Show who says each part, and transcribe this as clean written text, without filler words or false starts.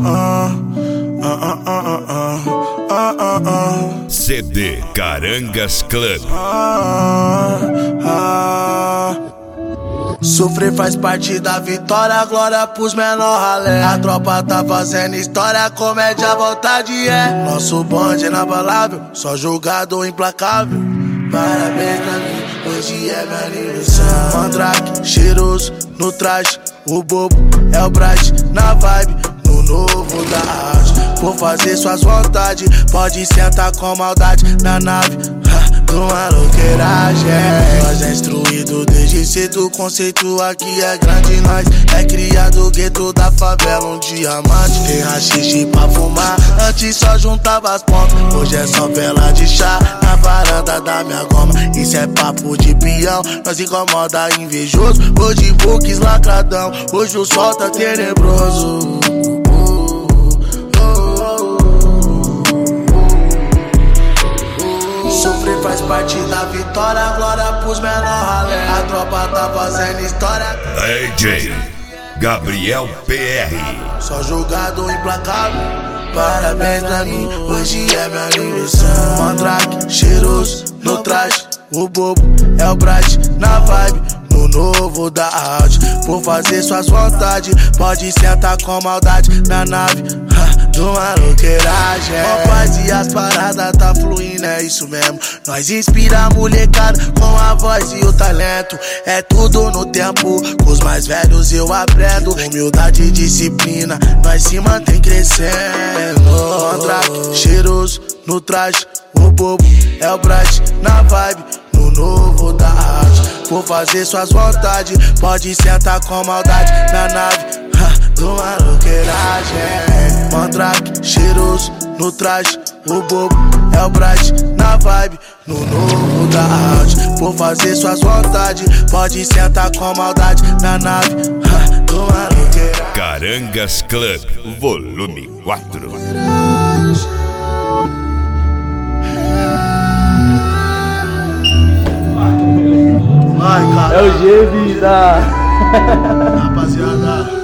Speaker 1: CD Carangas Club.
Speaker 2: Sofrer faz parte da vitória, glória pros menor ralé. A tropa tá fazendo história, comédia à vontade é. Nosso bonde é inabalável, só jogador implacável. Parabéns pra mim, hoje é meu aniversário. Mandrake, cheiroso, no traje, o bobo é o Bright, na vibe, no novo da arte. Vou fazer suas vontades, pode sentar com maldade na nave, numa louqueiragem. Nós é instruído desde cedo, o conceito aqui é grande. Nós é criado gueto da favela, um diamante. Tem rachixe pra fumar, antes só juntava as pontas, hoje é só vela de chá na varanda da minha goma. Isso é papo de peão, nós incomoda invejoso. Hoje books lacradão, hoje o sol tá tenebroso. Sofrer faz parte da vitória, glória pros menor ralé. A tropa tá fazendo história.
Speaker 1: DJ Gabriel PR.
Speaker 2: Só jogador implacável. Parabéns pra mim, hoje é meu aniversário. Mandrake, cheiroso, no traje, o bobo é o Bright, na vibe, no novo da arte. Vou fazer suas vontades, pode sentar com maldade na nave, numa louqueiragem. Ó paz e as paradas tá fluindo, é isso mesmo. Nós inspira a molecada com a voz e o talento. É tudo no tempo, com os mais velhos eu aprendo. Humildade e disciplina, nós se mantém crescendo. Mandrake, cheiroso, no traje, o bobo é o Bright, na vibe, no novo da arte. Vou fazer suas vontades, pode sentar com maldade na nave, numa louqueiragem. Mandrake, cheiroso, no traje, o bobo é o Bright, na vibe, no novo da arte. Vou fazer suas vontades, pode sentar com maldade na nave, numa louqueiragem.
Speaker 1: Carangas Club, volume 4.
Speaker 3: Ai, cara. É o G, vida.
Speaker 2: Rapaziada.